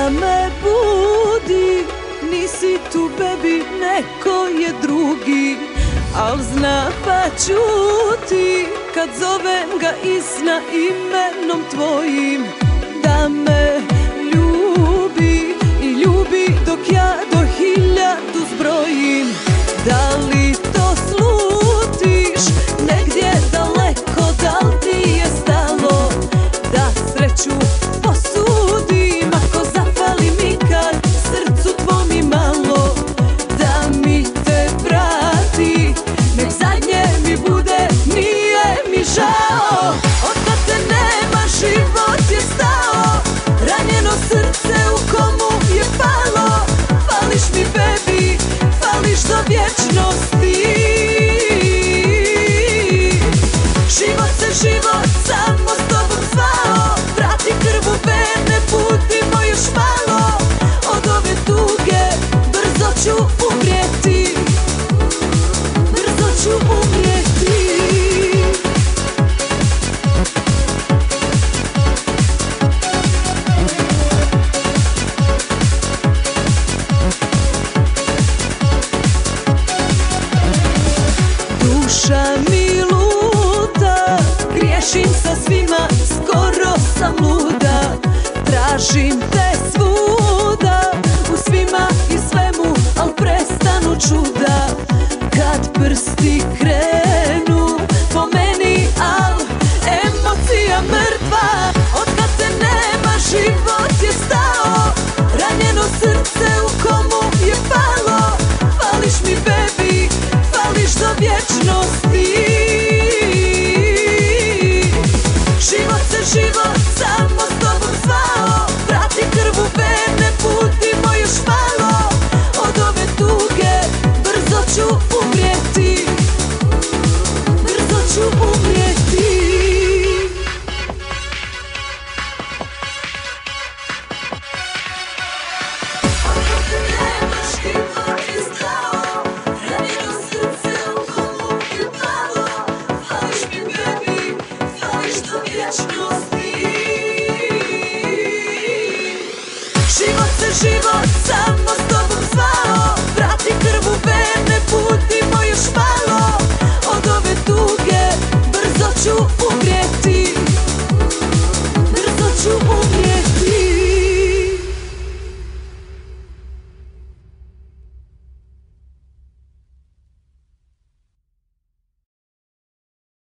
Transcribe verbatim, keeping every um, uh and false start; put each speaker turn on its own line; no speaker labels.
da me budi. Nisi tu baby, neko je drugi, al zna pa čuti kad zovem ga i sna imenom tvojim. Da me ljubi i ljubi dok ja do hiljadu zbrojim. Da li to slutiš negdje daleko, da li ti je stalo da sreću posudim? Ako zafali mi kad srcu tvom i malo, da mi te vrati, nek zadnje mi bude, nije mi žao. Otkad te nema život je stao, ranjeno srce u komu je palo. Fališ mi baby, fališ do vječnosti. Život se život samo s tobom zvao, vrati krv u vene, budimo još malo. Od ove tuge brzo ću umrijeti, brzo ću umrijeti. Duša mi luta, griješim sa svima, skoro sam luda. Tražim te svuda, u svima i svemu, al prestanu čuda. Kad prsti krenu po meni, al emocija mrtva. Otkad te nema život je stao, ranjeno srce u komu je palo. Fališ mi baby, fališ do vječnosti. Život se život samo s tobom zvao, vrati krv u vene, budimo još malo. Od ove tuge brzo ću umrijeti, brzo ću umrijeti. Otkad te nema život je stao, ranjeno srce u komu je palo. Fališ mi baby, fališ do vječnosti. Život se život samo s